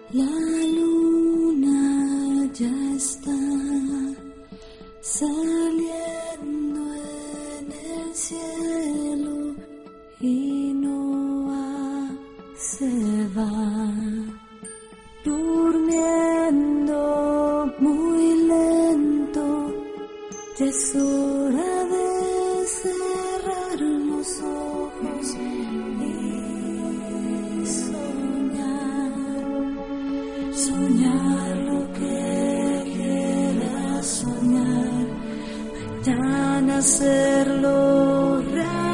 La luna ya está saliendo en el cielo y Noah se va durmiendo muy lento. Ya es hora de cerrar los ojos y soñar lo que quieras soñar, mañana hacerlo real.